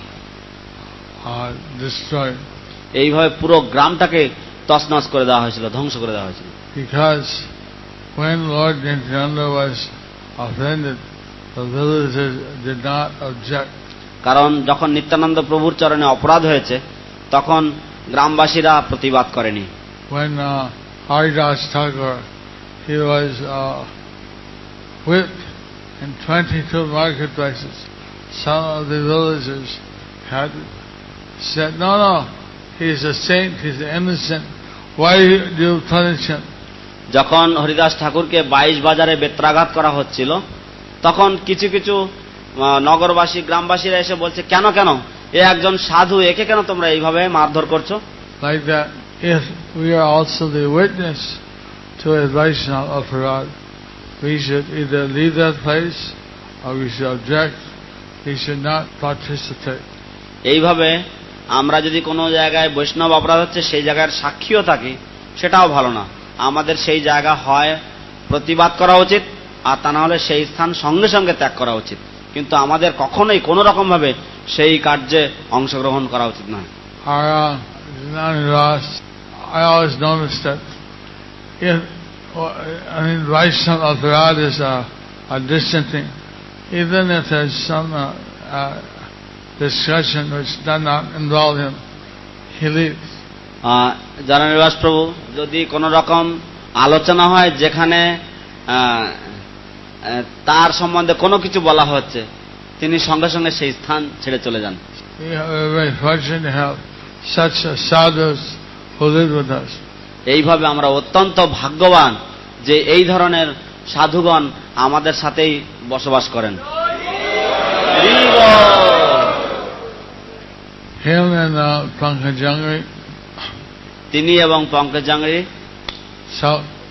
destroyed. এইভাবে পুরো গ্রামটাকে তছনছ করে দেওয়া হয়েছিল, ধ্বংস করে দেওয়া হয়েছিল। Because when Lord Nityananda was offended, the villagers did not object. কারণ যখন নিত্যানন্দ প্রভুর চরণে অপরাধ হয়েছে তখন গ্রামবাসীরা প্রতিবাদ করেনি। When Haridas Thakur, he was whipped in 22 marketplaces, some of the villagers had said, no, he's a saint, he's innocent, why do you punish him? যখন হরিদাস ঠাকুরকে 22 বাজারে বেত্রাঘাত করা হচ্ছিল তখন কিছু কিছু নগরবাসী গ্রামবাসীরা এসে বলছে, কেন এ একজন সাধু, একে কেন তোমরা এইভাবে মারধর করছো? Like that, if we are also the witness to a Vaishnava aparad, we should either leave that place or we should object. We should not participate. এইভাবে আমরা যদি কোনো জায়গায় বৈষ্ণব অপরাধ হচ্ছে সেই জায়গার সাক্ষীও থাকি, সেটাও ভালো না। আমাদের সেই জায়গা হয় প্রতিবাদ করা উচিত, আর তা না হলে সেই স্থান সঙ্গে সঙ্গে ত্যাগ করা উচিত। কিন্তু আমাদের কখনোই কোনো রকম ভাবে সেই কার্যে অংশগ্রহণ করা উচিত নয়। I always noticed that if Vaishnava aparad is a distant thing, even if there's some discussion which does not involve him, he leaves. জননিবাস প্রভু, যদি কোনো রকম আলোচনা হয় যেখানে তার সম্বন্ধে কোনো কিছু বলা হচ্ছে, তিনি সঙ্গে সঙ্গে সেই স্থান ছেড়ে চলে যান। We are very fortunate to have such sadhus who live with us. এইভাবে আমরা অত্যন্ত ভাগ্যবান যে এই ধরনের সাধুগণ আমাদের সাথেই বসবাস করেন। Him and Pankajangri. তিনি এবং পঙ্কজাঙ্গরি। So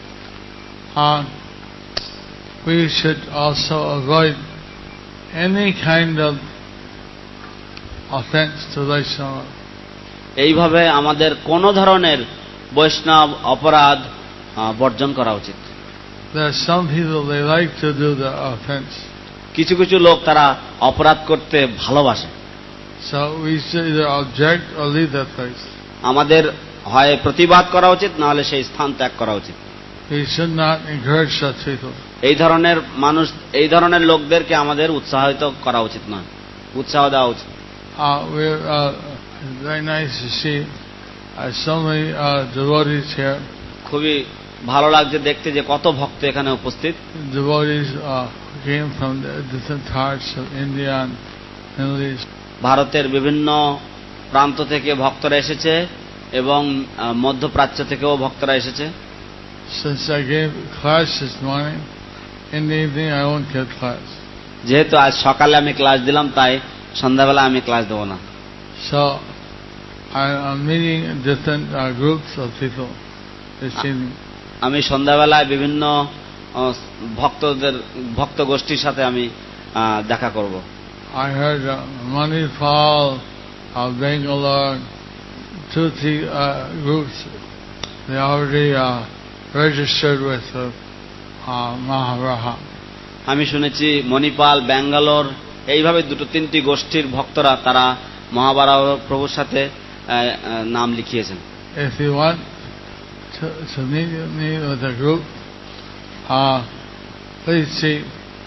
we should also avoid any kind of offense to Vaishnava. এইভাবে আমাদের কোন ধরনের বৈষ্ণব অপরাধ বর্জন করা উচিত। There are some people they like to do the offense. কিছু কিছু লোক তারা অপরাধ করতে ভালোবাসে। So we should either object or leave that place. আমাদের হয় প্রতিবাদ করা উচিত, না হলে সেই স্থান ত্যাগ করা উচিত। We should not encourage such people. এই ধরনের মানুষ, এই ধরনের লোকদেরকে আমাদের উৎসাহিত করা উচিত নয়, উৎসাহ দেওয়া উচিত। We're very nice to see so many devotees here. খুবই ভালো লাগছে দেখতে যে কত ভক্ত এখানে উপস্থিত। Devotees came from the different parts of India and Middle East. ভারতের বিভিন্ন প্রান্ত থেকে ভক্তরা এসেছে এবং মধ্যপ্রাচ্য থেকেও ভক্তরা এসেছে। Since I gave class this morning, in the evening I won't give class. যেহেতু আজ সকালে আমি ক্লাস দিলাম, তাই সন্ধ্যাবেলা আমি ক্লাস দেব না। So I'm meeting different groups of people this evening. আমি সন্ধ্যাবেলায় বিভিন্ন ভক্ত গোষ্ঠীর সাথে আমি দেখা করব। I heard Manipal, Bangalore, 2-3 groups. They already registered with Maharaja. আমি শুনেছি মণিপাল, ব্যাঙ্গালোর, এইভাবে 2-3টি গোষ্ঠীর ভক্তরা তারা মহাবারা প্রভুর সাথে নাম লিখিয়েছেন। If you want to meet me with a group, please see.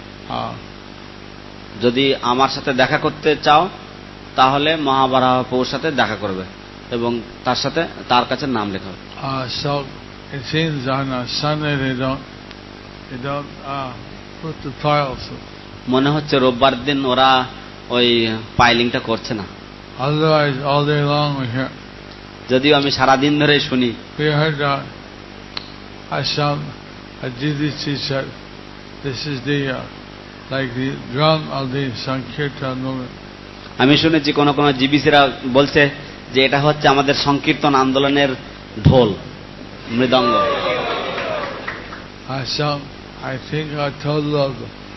যদি আমার সাথে দেখা করতে চাও তাহলে মহাবারা প্রভুর সাথে দেখা করবে এবং তার কাছে নাম লেখা হবে। So it seems on Sunday they don't put the files. মনে হচ্ছে রোববার দিন ওরা ওই পাইলিংটা করছে না। Otherwise, all day long we hear. যদিও আমি সারাদিন ধরে শুনি। We heard Asham Ajidisi said, this is the like the drum of the Sankirtan movement. আমি শুনেছি কোন কোন জিবিসিরা বলছে যে এটা হচ্ছে আমাদের সংকীর্তন আন্দোলনের ঢোল, মৃদঙ্গ। Asham, I think a total of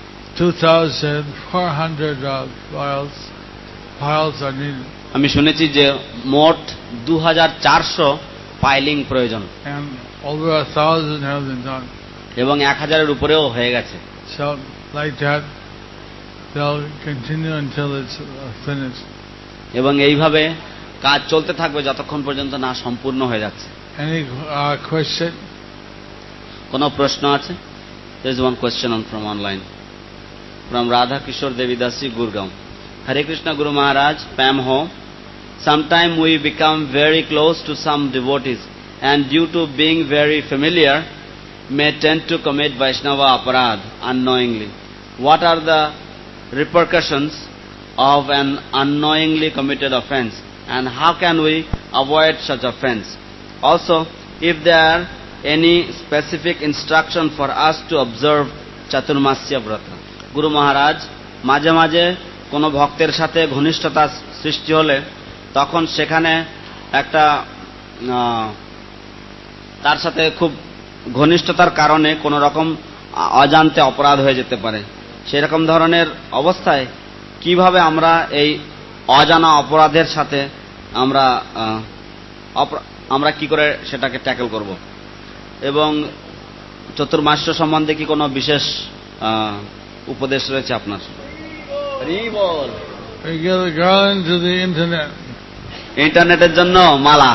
2,400 piles are needed. আমি শুনেছি যে মোট 2400 পাইলিং প্রয়োজন And over 1,000 have been done. এবং 1000-এর উপরেও হয়ে গেছে। So, like that, they'll continue until it's finished. এবং এইভাবে কাজ চলতে থাকবে যতক্ষণ পর্যন্ত না সম্পূর্ণ হয়ে যাচ্ছে। Any question? কোনো প্রশ্ন আছে? There is one question from online. From Radha Kishore Devidasi, Gurgaon. Hare Krishna Guru Maharaj, Pam Ho. Sometime we become very close to some devotees and due to being very familiar may tend to commit Vaishnava aparadh unknowingly. What are the repercussions of an unknowingly committed offense and how can we avoid such offense? Also, if there are any specific instruction for us to observe Chaturmasya Vrata. Guru Maharaj, মাঝে মাঝে কোনো ভক্তের সাথে ঘনিষ্ঠতা সৃষ্টি হলে তখন সেখানে একটা তার সাথে খুব ঘনিষ্ঠতার কারণে কোনো রকম অজান্তে অপরাধ হয়ে যেতে পারে। সেরকম ধরনের অবস্থায় কিভাবে আমরা এই অজানা অপরাধের সাথে আমরা কি করে সেটাকে ট্যাকল করব এবং চতুর্মাস্য সম্বন্ধে কি কোনো বিশেষ উপদেশ রয়েছে আপনার? ইন্টারনেটের জন্য মালা।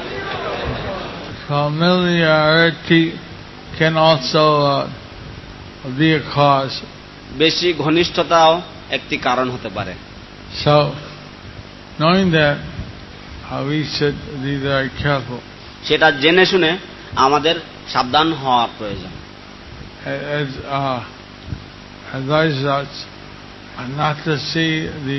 Familiarity can also be a cause. বেশি ঘনিষ্ঠতাও একটি কারণ হতে পারে। So, knowing that, we should be very careful. সেটা জেনে শুনে আমাদের সাবধান হওয়া প্রয়োজন। As advised us not to see the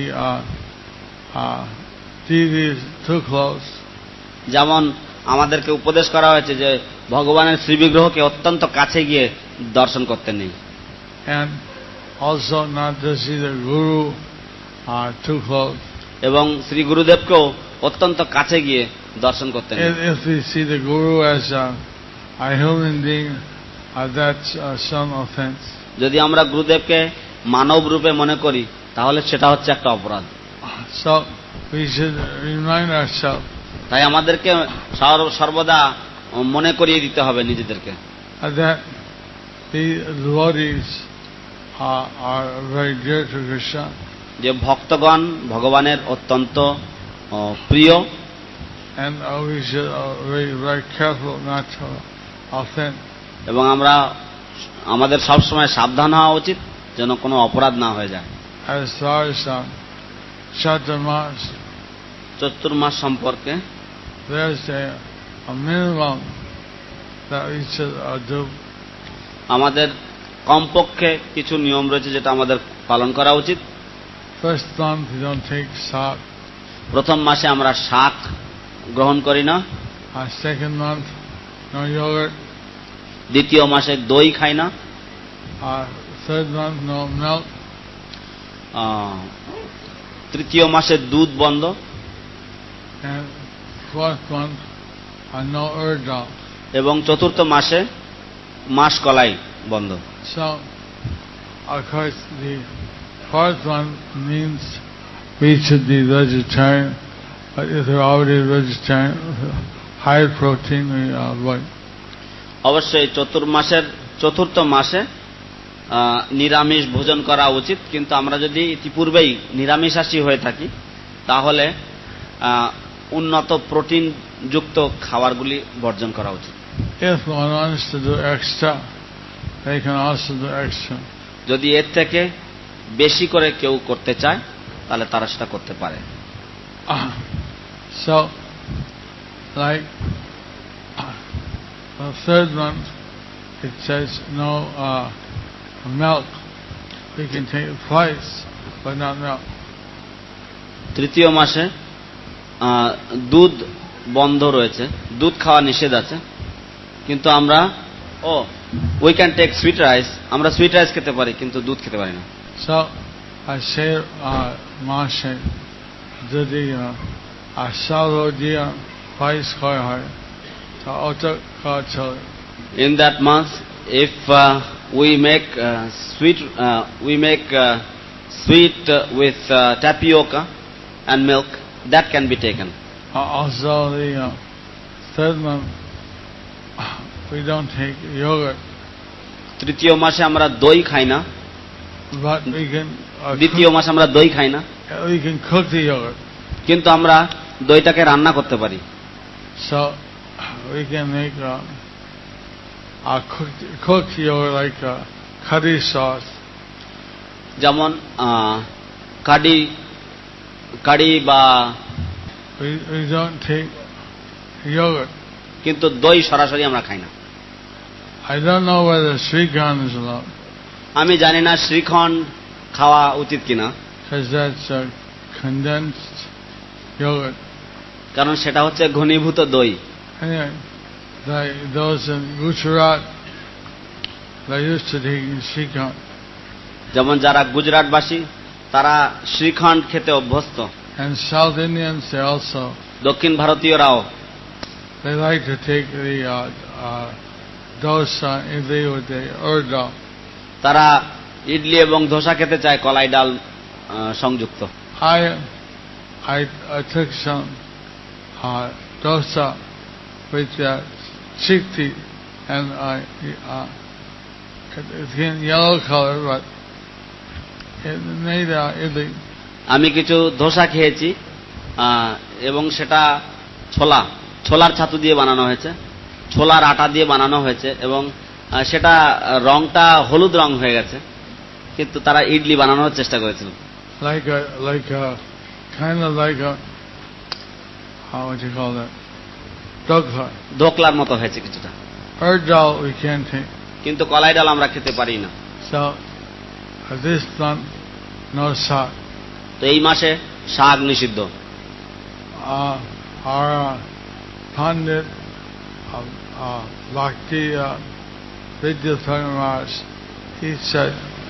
deities too close. যেমন আমাদেরকে উপদেশ করা হয়েছে যে ভগবানের শ্রীবিগ্রহকে অত্যন্ত কাছে গিয়ে দর্শন করতে নেই। And also not to see the Guru too close. এবং শ্রী গুরুদেবকেও অত্যন্ত কাছে গিয়ে দর্শন করতে নেই। If we see the Guru as a human being, that's some offense. যদি আমরা গুরুদেবকে মানব রূপে মনে করি তাহলে সেটা হচ্ছে একটা অপরাধ। So we should remind ourselves. তাই আমাদেরকে সর্বদা মনে করিয়ে দিতে হবে নিজেদেরকে that the devotees are very dear to Krishna. যে ভক্তগণ ভগবানের অত্যন্ত প্রিয় And we should be very careful not to offend. এবং আমাদের সব সময় সাবধান হওয়া উচিত যেন কোনো অপরাধ না হয়ে যায়। As far as চতুর্মাস সম্পর্কে there's a minimum that we should do. আমাদের কমপক্ষে কিছু নিয়ম রয়েছে যেটা আমাদের পালন করা উচিত। First month we don't take salt. প্রথম মাসে আমরা শাক গ্রহণ করি না। Second month no yogurt. দ্বিতীয় মাসে দই খাই না। Third month no milk. তৃতীয় মাসে দুধ বন্ধ। And fourth month no urdal. এবং চতুর্থ মাসে মাসকলাই বন্ধ। So, of course, the fourth one means we should be vegetarian, but if we're already vegetarian, high protein we avoid. অবশ্যই চতুর্থ মাসে নিরামিষ ভোজন করা উচিত, কিন্তু আমরা যদি ইতিপূর্বেই নিরামিষাশী হয়ে থাকি তাহলে উন্নত প্রোটিন যুক্ত খাবারগুলি বর্জন করা উচিত। If one wants to do extra, they can also do extra. যদি এর থেকে বেশি করে কেউ করতে চায় তাহলে তারা সেটা করতে পারে। So, like the third one, it says no milk. We can take flights, but not milk. তৃতীয় মাসে দুধ বন্ধ রয়েছে, দুধ খাওয়া নিষেধ আছে, কিন্তু আমরা we can take sweet rice, আমরা সুইট রাইস খেতে পারি কিন্তু দুধ খেতে পারি না। So I say মাসে যদি আষাঢ় দিয়ে পায়েস খাওয়া হয় তা ওটা খাওয়া চলে। In that month, if we make sweet with tapioca and milk, that can be taken. Also the third month we don't take yogurt, তৃতীয় মাসে আমরা দই খাই না, but we can দ্বিতীয় মাসে আমরা দই খাই না, cook the yogurt. কিন্তু আমরা দইটাকে রান্না করতে পারি। So we can make cook yogurt like curry sauce. যেমন কারি বা We don't take yogurt. কিন্তু দই সরাসরি আমরা খাই না। I don't know whether Srikhand is allowed, আমি জানি না শ্রীখণ্ড খাওয়া উচিত কিনা, because that's condensed yogurt. কারণ সেটা হচ্ছে ঘনীভূত দই। Anyway, those in Gujarat, they used to take Srikhand. যেমন যারা গুজরাটবাসী তারা শ্রীখণ্ড খেতে অভ্যস্ত, And South Indians, they also, দক্ষিণ ভারতীয়রাও they like to take the dosa idli with the urd dal. তারা ইডলি এবং ধোসা খেতে চায় কলাই ডাল সংযুক্ত। I took some dosa with chickpea, and it's in yellow color, but it made idli. আমি কিছু ধোসা খেয়েছি এবং সেটা ছোলার ছাতু দিয়ে বানানো হয়েছে, ছোলার আটা দিয়ে বানানো হয়েছে এবং সেটা রংটা হলুদ রং হয়ে গেছে, কিন্তু তারা ইডলি বানানোর চেষ্টা করেছিল। Kind of like a, how would you call that? ধোকলার মতো হয়েছে কিছুটা। Urd dal we can't take. কিন্তু কলাই ডাল আমরা খেতে পারি না। So this month no saag. তো এই মাসে শাক নিষিদ্ধ। Our Pandit Bhakti Vidyathara Maharaj, he said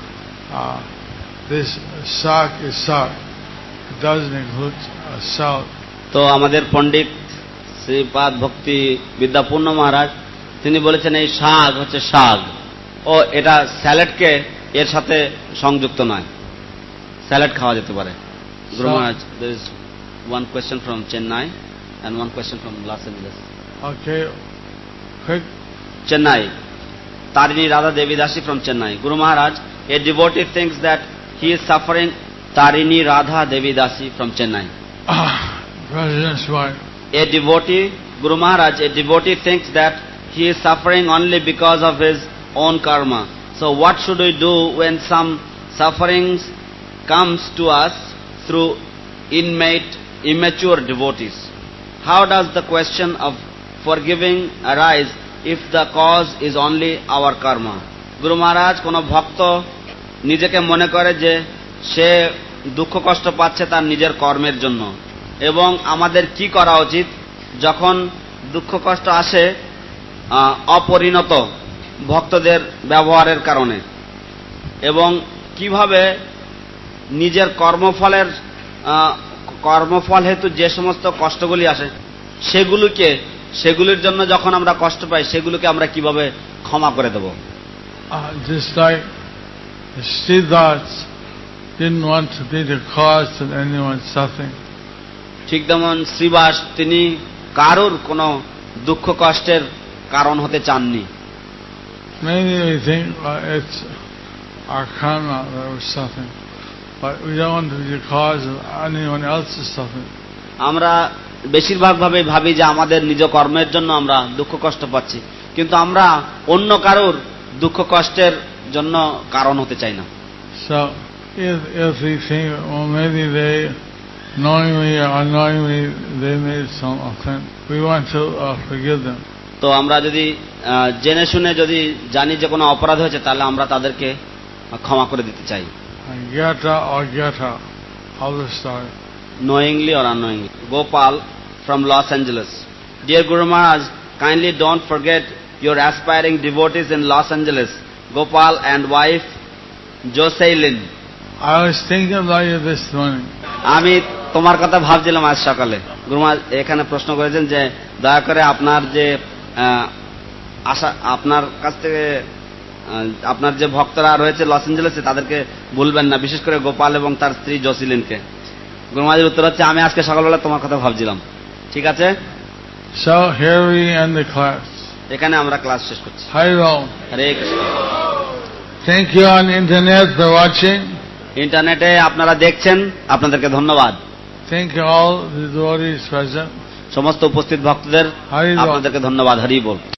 this saag is saag. It doesn't include salt. তো আমাদের পণ্ডিত শ্রীপাদ ভক্তি বিদ্যাপূর্ণ মহারাজ তিনি বলেছেন এই শাক হচ্ছে শাক, ও এটা স্যালাডকে এর সাথে সংযুক্ত নয়, স্যালাড খাওয়া যেতে পারে। Guru Maharaj, there is one question from Chennai and one question from Los Angeles. Okay, quick. Chennai, Tarini Radha Devi Dasi from Chennai. Guru Maharaj, a devotee thinks that he is suffering. Tarini Radha Devi Dasi from Chennai. President's wife. A devotee, Guru Maharaj, a devotee thinks that he is suffering only because of his own karma. So what should we do when some sufferings comes to us through immature devotees? How does the question of forgiving arise if the cause is only our karma? Guru Maharaj, kono bhakto নিজেকে মনে করে যে সে দুঃখ কষ্ট পাচ্ছে তার নিজের কর্মের জন্য, এবং আমাদের কি করা উচিত যখন দুঃখ কষ্ট আসে অপরিণত ভক্তদের ব্যবহারের কারণে, এবং কিভাবে নিজের কর্মফল হেতু যে সমস্ত কষ্টগুলি আসে সেগুলির জন্য যখন আমরা কষ্ট পাই সেগুলোকে আমরা কিভাবে ক্ষমা করে দেব? Just like Siddhartha didn't want to be the cause of anyone's suffering. ঠিক যেমন শ্রীবাস তিনি কারোর কোনো দুঃখ কষ্টের কারণ হতে চাননি। Maybe we think it's our karma that we're suffering, but we don't want to be the cause of anyone else's suffering. আমরা বেশিরভাগ ভাবি যে আমাদের নিজ কর্মের জন্য আমরা দুঃখ কষ্ট পাচ্ছি, কিন্তু আমরা অন্য কারোর দুঃখ কষ্টের জন্য কারণ হতে চাই না। So if we think, well, maybe they knowingly or unknowingly they made some offense, we want to forgive them. তো আমরা যদি জেনে শুনে যদি জানি যে কোনো অপরাধ হয়েছে তাহলে আমরা তাদেরকে ক্ষমা করে দিতে চাই। Gyata or Gyata, how to start? knowingly or unknowingly. Gopal from Los Angeles. Dear Guru Maharaj, kindly don't forget your aspiring devotees in Los Angeles, Gopal and wife Jocelyn. I was thinking about you this morning. আমি তোমার কথা ভাবছিলাম আজ সকালে। গুরু মহারাজ এখানে প্রশ্ন করেছেন যে দয়া করে আপনার যে আশা, আপনার কাছ থেকে আপনার যে ভক্তরা রয়েছে লস এঞ্জেলেসে তাদেরকে ভুলবেন না, বিশেষ করে গোপাল এবং তার স্ত্রী জসিলিনকে। গুরু মহারাজের উত্তর হচ্ছে আমি আজকে সকালবেলা তোমার কথা ভাবছিলাম। ঠিক আছে, So here we end the class. এখানে আমরা ক্লাস শেষ করছি। Hari Ram. Hare Krishna. Thank you on internet for watching. ইন্টারনেটে আপনারা দেখছেন, আপনাদেরকে ধন্যবাদ। Thank you all the devotees present. সমস্ত উপস্থিত ভক্তদের হরি বল। আপনাদেরকে ধন্যবাদ। হরি বল।